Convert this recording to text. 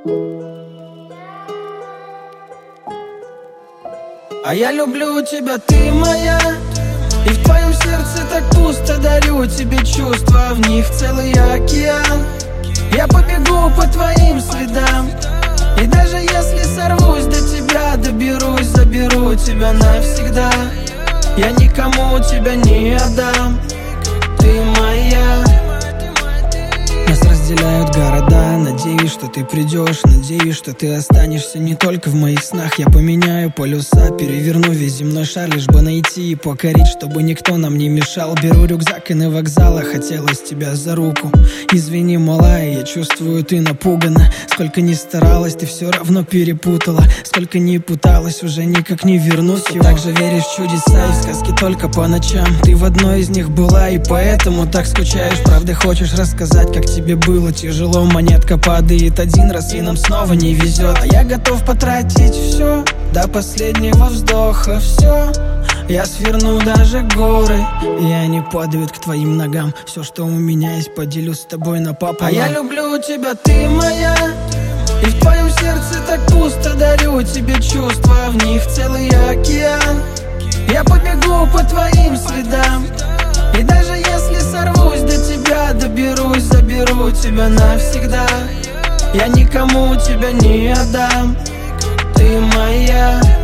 А я люблю тебя, ты моя, и в твоем сердце так пусто. Дарю тебе чувства, в них целый океан. Я побегу по твоим следам, и даже если сорвусь до тебя, доберусь, заберу тебя навсегда. Я никому тебя не отдам, ты моя. Нас разделяют города, надеюсь, что ты придешь, надеюсь, что ты останешься не только в моих снах. Я поменяю полюса, переверну весь земной шар, лишь бы найти и покорить, чтобы никто нам не мешал. Беру рюкзак и на вокзала, хотелось тебя за руку. Извини, малая, я чувствую, ты напугана. Сколько ни старалась, ты все равно перепутала. Сколько ни пыталась, уже никак не вернусь. Так же веришь в чудеса и в сказки только по ночам. Ты в одной из них была, и поэтому так скучаешь. Правда, хочешь рассказать, как тебе было тяжело. Монетка падает один раз, и нам снова не везет. А я готов потратить все до последнего вздоха, все. Я сверну даже горы, и они падают к твоим ногам. Все, что у меня есть, поделю с тобой напополам. А я люблю тебя, ты моя, и в твоем сердце так пусто. Дарю тебе чувства, в них целый океан. Я побегу по твоим следам, и даже если сорвусь до тебя, доберусь, заберу тебя навсегда. Я никому тебя не отдам, ты моя.